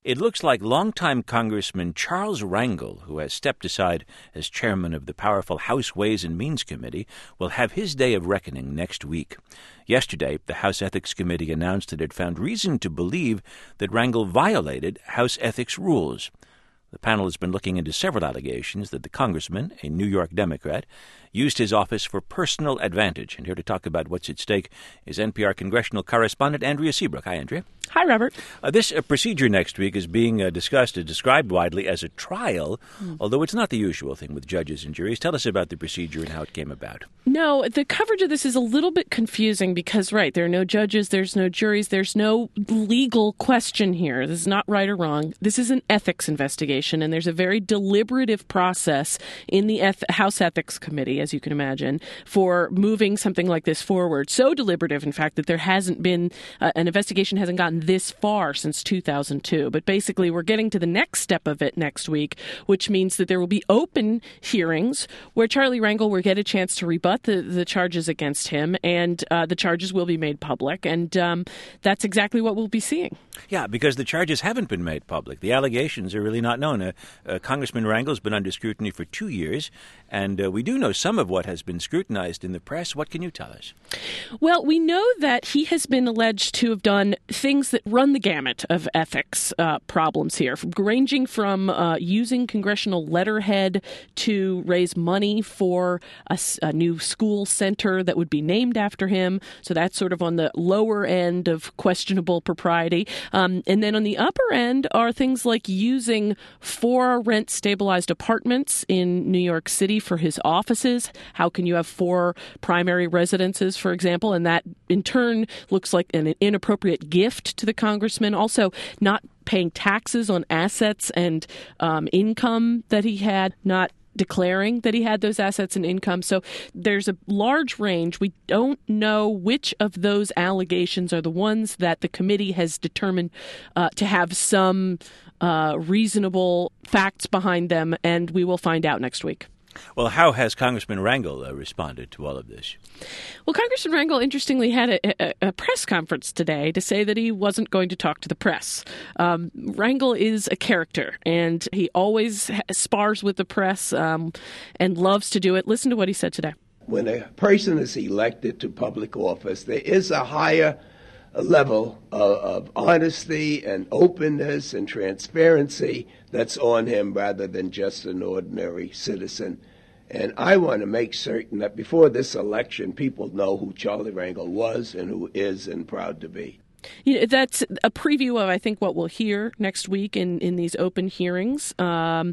It looks like longtime Congressman Charles Rangel, who has stepped aside as chairman of the powerful House Ways and Means Committee, will have his day of reckoning next week. Yesterday, the House Ethics Committee announced that it found reason to believe that Rangel violated House ethics rules. The panel has been looking into several allegations that the congressman, a New York Democrat, used his office for personal advantage. And here to talk about what's at stake is NPR congressional correspondent Andrea Seabrook. Hi, Andrea. Hi, Robert. This procedure next week is being described widely as a trial, although it's not the usual thing with judges and juries. Tell us about the procedure and how it came about. No, the coverage of this is a little bit confusing because, right, there are no judges, there's no juries, there's no legal question here. This is not right or wrong. This is an ethics investigation, and there's a very deliberative process in the House Ethics Committee, as you can imagine, for moving something like this forward. So deliberative, in fact, that there hasn't been an investigation hasn't gotten this far since 2002. But basically, we're getting to the next step of it next week, which means that there will be open hearings where Charlie Rangel will get a chance to rebut the charges against him, and the charges will be made public. And that's exactly what we'll be seeing. Yeah, because the charges haven't been made public. The allegations are really not known. Congressman Rangel's been under scrutiny for 2 years, and we do know some of what has been scrutinized in the press. What can you tell us? Well, we know that he has been alleged to have done things that run the gamut of ethics problems here, ranging from using congressional letterhead to raise money for a new school center that would be named after him. So that's sort of on the lower end of questionable propriety. And then on the upper end are things like using 4 rent-stabilized apartments in New York City for his offices. How can you have 4 primary residences, for example? And that, in turn, looks like an inappropriate gift to the congressman. Also, not paying taxes on assets and income that he had, not declaring that he had those assets and income. So there's a large range. We don't know which of those allegations are the ones that the committee has determined to have some reasonable facts behind them, and we will find out next week. Well, how has Congressman Rangel responded to all of this? Well, Congressman Rangel, interestingly, had a press conference today to say that he wasn't going to talk to the press. Rangel is a character, and he always spars with the press and loves to do it. Listen to what he said today. When a person is elected to public office, there is a higher level of honesty and openness and transparency that's on him rather than just an ordinary citizen. And I want to make certain that before this election, people know who Charlie Rangel was and who is and proud to be. You know, that's a preview of, I think, what we'll hear next week in these open hearings. And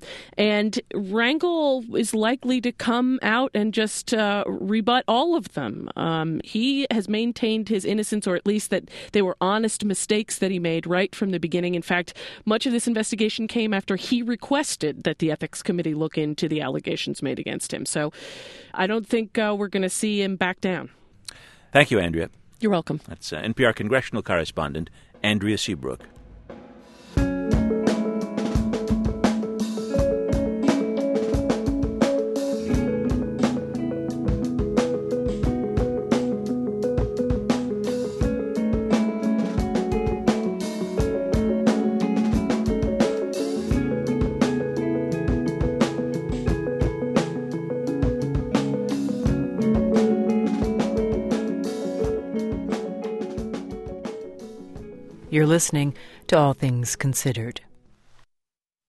Rangel is likely to come out and just rebut all of them. He has maintained his innocence, or at least that they were honest mistakes that he made right from the beginning. In fact, much of this investigation came after he requested that the Ethics Committee look into the allegations made against him. So I don't think we're going to see him back down. Thank you, Andrea. You're welcome. That's NPR congressional correspondent Andrea Seabrook. You're listening to All Things Considered.